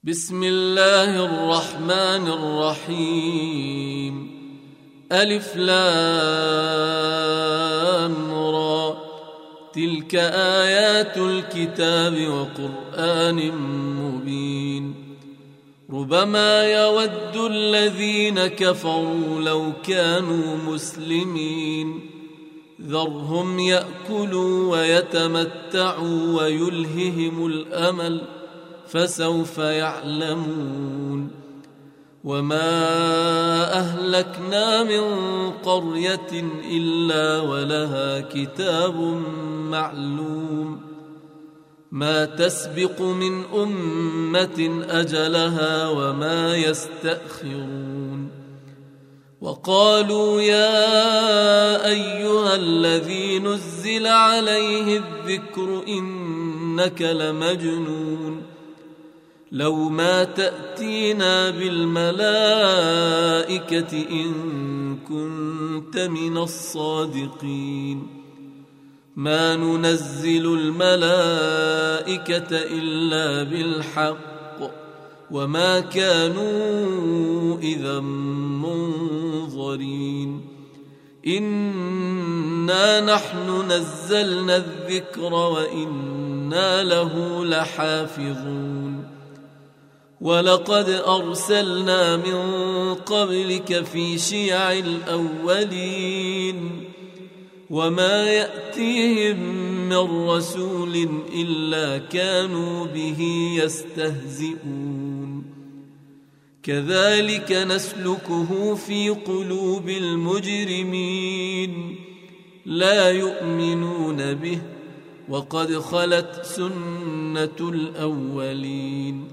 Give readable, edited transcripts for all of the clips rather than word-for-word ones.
بسم الله الرحمن الرحيم. ألف لام را، تلك آيات الكتاب وقرآن مبين. ربما يود الذين كفروا لو كانوا مسلمين، ذرهم يأكلوا ويتمتعوا ويلههم الأمل، فسوف يعلمون. وما أهلكنا من قرية إلا ولها كتاب معلوم، ما تسبق من أمة أجلها وما يستأخرون. وقالوا يا أيها الذي نزل عليه الذكر إنك لمجنون، لو ما تأتينا بالملائكة إن كنت من الصادقين. ما ننزل الملائكة إلا بالحق وما كانوا إذا منظرين. إنا نحن نزلنا الذكر وإنا له لحافظون. ولقد أرسلنا من قبلك في شيع الأولين، وما يأتيهم من رسول إلا كانوا به يستهزئون. كذلك نسلكه في قلوب المجرمين، لا يؤمنون به وقد خلت سنة الأولين.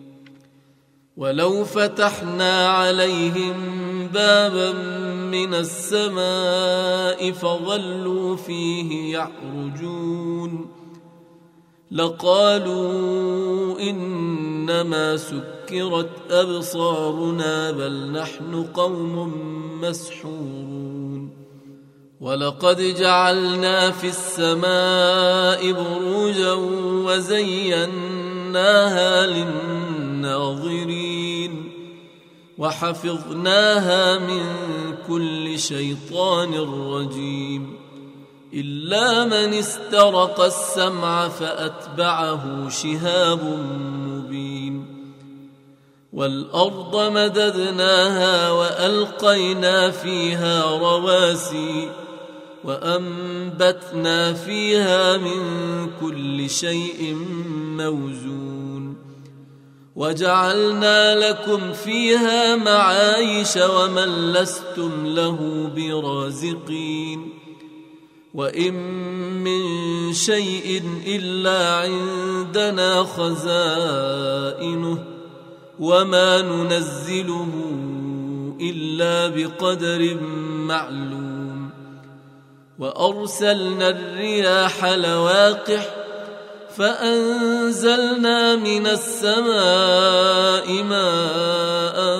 ولو فتحنا عليهم بابا من السماء فظلوا فيه يعرجون، لقالوا إنما سكرت أبصارنا بل نحن قوم مسحورون. ولقد جعلنا في السماء بروجا وزيناها للناظرين، وحفظناها من كل شيطان رجيم، إلا من استرق السمع فأتبعه شهاب مبين. والأرض مددناها وألقينا فيها رواسي وأنبتنا فيها من كل شيء موزون، وجعلنا لكم فيها معايش ومن لستم له برازقين. وإن من شيء إلا عندنا خزائنه وما ننزله إلا بقدر معلوم. وأرسلنا الرياح لواقح فأنزلنا من السماء ماء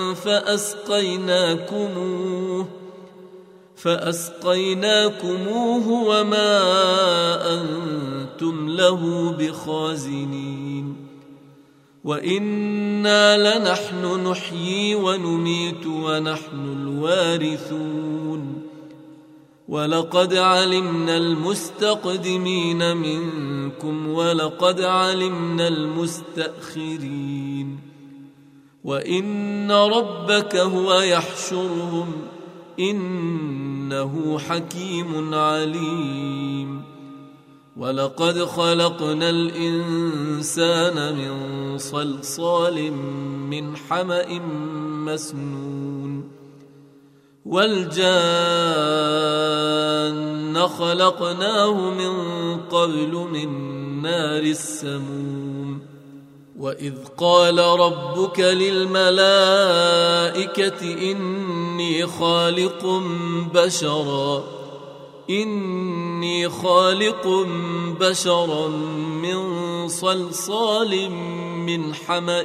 فأسقيناكموه وما أنتم له بخازنين. وإنا لنحن نحيي ونميت ونحن الوارثون. ولقد علمنا المستقدمين منكم ولقد علمنا المستأخرين. وإن ربك هو يحشرهم إنه حكيم عليم. ولقد خلقنا الإنسان من صلصال من حمأ مسنون. والجان خلقناه من قبل من نار السموم. وإذ قال ربك للملائكة إني خالق بشرا من صلصال من حمأ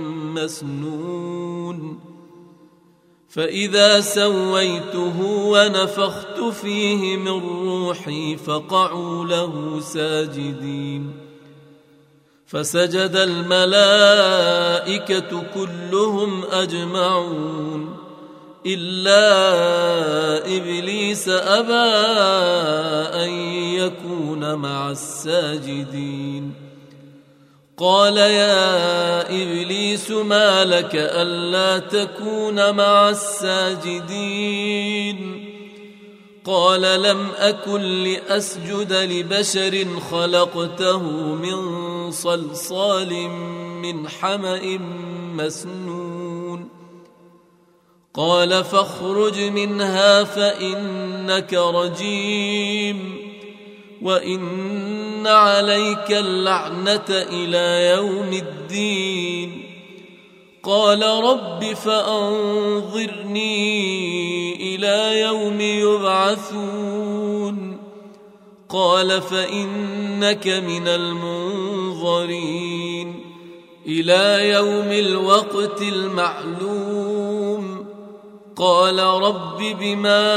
مسنون، فإذا سويته ونفخت فيه من روحي فقعوا له ساجدين. فسجد الملائكة كلهم أجمعون إلا إبليس أبى أن يكون مع الساجدين. قال يا إبليس ما لك ألا تكون مع الساجدين؟ قال لم أكن لأسجد لبشر خلقته من صلصال من حمأ مسنون. قال فاخرج منها فإنك رجيم وإن عليك اللعنة إلى يوم الدين. قال رب فأنظرني إلى يوم يبعثون. قال فإنك من المنظرين إلى يوم الوقت المعلوم. قال رب بما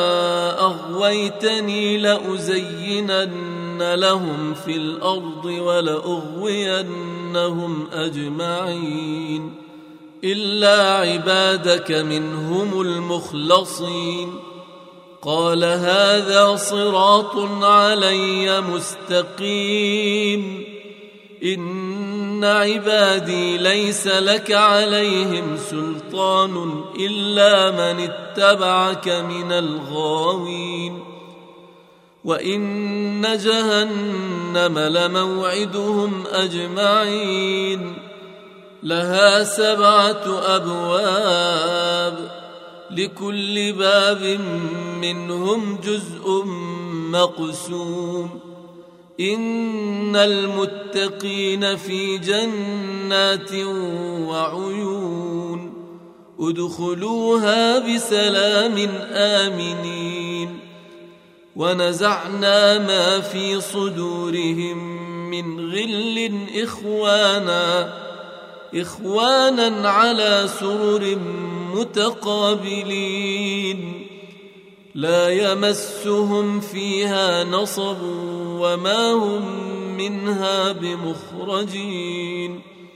أغويتني لأزينن لهم في الأرض ولأغوينهم أجمعين إلا عبادك منهم المخلصين. قال هذا صراط علي مستقيم. إن عبادي ليس لك عليهم سلطان إلا من اتبعك من الغاوين. وإن جهنم لموعدهم أجمعين لها 7 أبواب لكل باب منهم جزء مقسوم. إن المتقين في جنات وعيون ادخلوها بسلام آمنين. ونزعنا ما في صدورهم من غل إخوانا على سرر متقابلين لا يمسهم فيها نصب وما هم منها بمخرجين.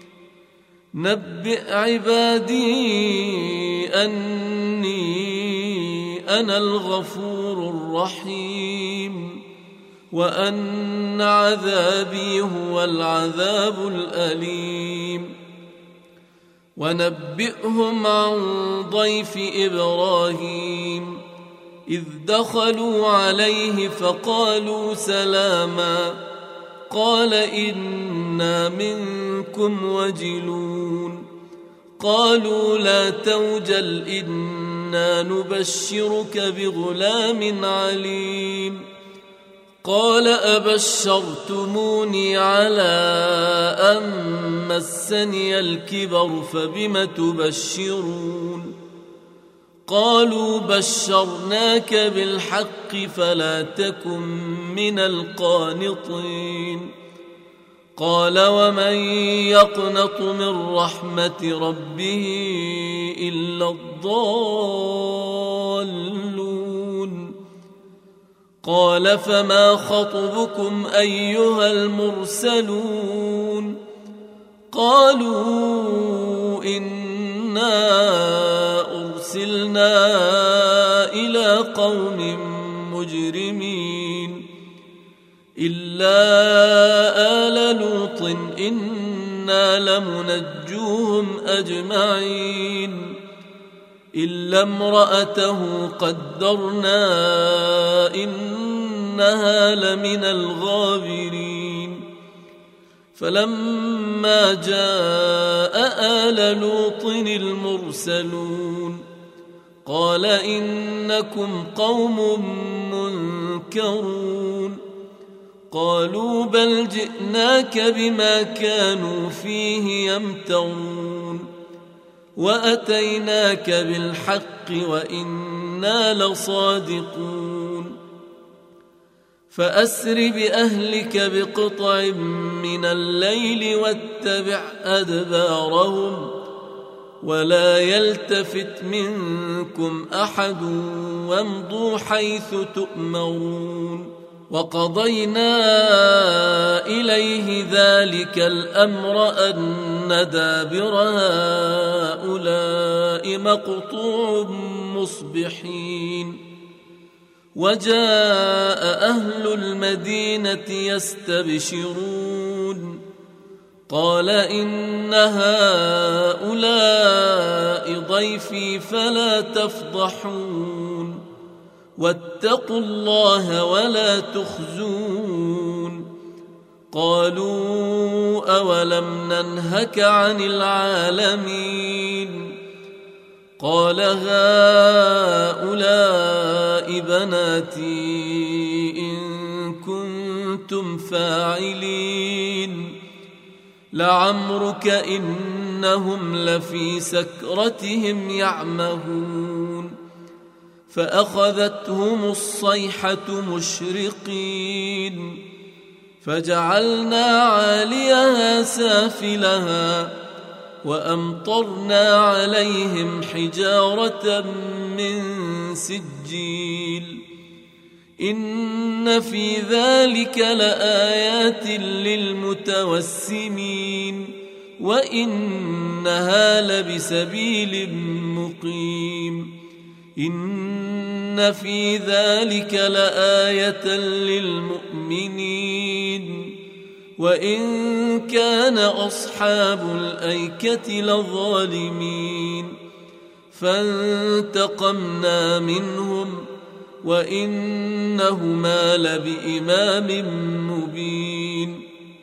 نبئ عبادي أني أنا الغفور الرحيم وأن عذابي هو العذاب الأليم. ونبئهم عن ضيف إبراهيم إذ دخلوا عليه فقالوا سلاما. قال إنا منكم وجلون. قالوا لا توجل إنا نبشرك بغلام عليم. قال أبشرتموني على أن مسني الكبر فبم تبشرون؟ قالوا بشرناك بالحق فلا تكن من القانطين. قال ومن يقنط من رحمة ربه إلا الضالون. قال فما خطبكم أيها المرسلون؟ قالوا إنا أرسلنا إلى قوم مجرمين إلا آل لوط إنا لمنجوهم أجمعين إلا امرأته قدرنا إنها لمن الغابرين. فلما جاء آل لوط المرسلون قال إنكم قوم منكرون. قالوا بل جئناك بما كانوا فيه يمترون وأتيناك بالحق وإنا لصادقون. فأسر بأهلك بقطع من الليل واتبع أدبارهم ولا يلتفت منكم أحد وامضوا حيث تؤمرون وقضينا إليه ذلك الأمر أن دابر هؤلاء مقطوع مصبحين وجاء أهل المدينة يستبشرون قال إن هؤلاء ضيفي فلا تفضحون واتقوا الله ولا تخزون قالوا أولم ننهك عن العالمين قال هؤلاء بناتي إن كنتم فاعلين لعمرك إنهم لفي سكرتهم يعمهون فأخذتهم الصيحة مشرقين فجعلنا عاليها سافلها وأمطرنا عليهم حجارة من سجيل إن في ذلك لآيات للمتوسمين وإنها لبسبيل مقيم إن في ذلك لآية للمؤمنين وإن كان أصحاب الأيكة لظالمين فانتقمنا منهم وإنهما لبإمام مبين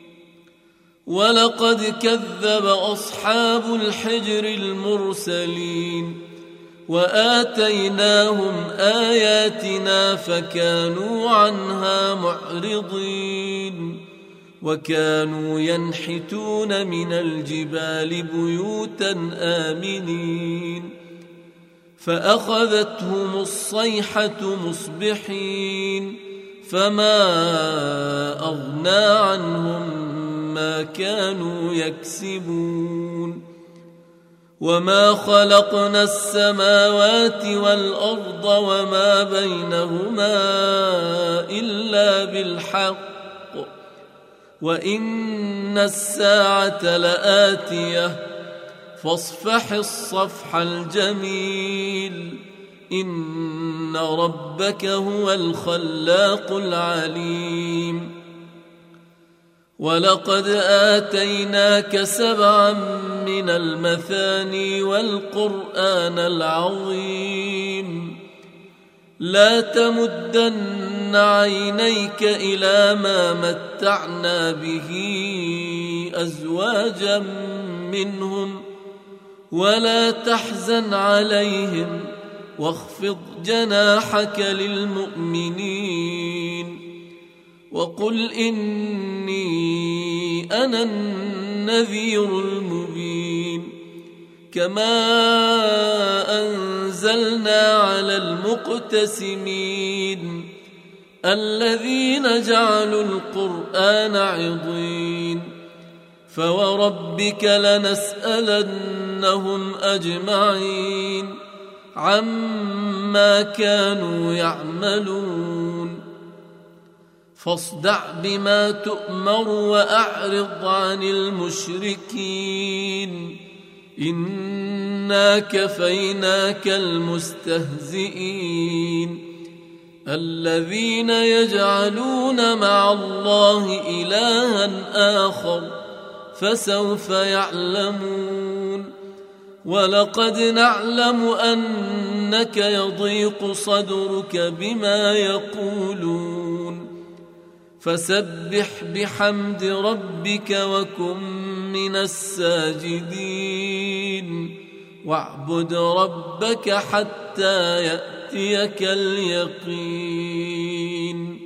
ولقد كذب أصحاب الحجر المرسلين وآتيناهم آياتنا فكانوا عنها معرضين وكانوا ينحتون من الجبال بيوتا آمنين فأخذتهم الصيحة مصبحين فما أغنى عنهم ما كانوا يكسبون وما خلقنا السماوات والأرض وما بينهما إلا بالحق وإن الساعة لآتية فاصفح الصفح الجميل إن ربك هو الخلاق العليم ولقد آتيناك 7 من المثاني والقرآن العظيم لا تمدن عينيك إلى ما متعنا به أزواجا منهم ولا تحزن عليهم واخفض جناحك للمؤمنين وقل إني أنا النذير المبين كما أنزلنا على المقتسمين الذين جعلوا القرآن عضين فوربك لنسألنهم أجمعين عما كانوا يعملون فاصدع بما تؤمر وأعرض عن المشركين إنا كفيناك المستهزئين الذين يجعلون مع الله إلها آخر فسوف يعلمون ولقد نعلم أنك يضيق صدرك بما يقولون فسبح بحمد ربك وكن من الساجدين واعبد ربك حتى يأتيك اليقين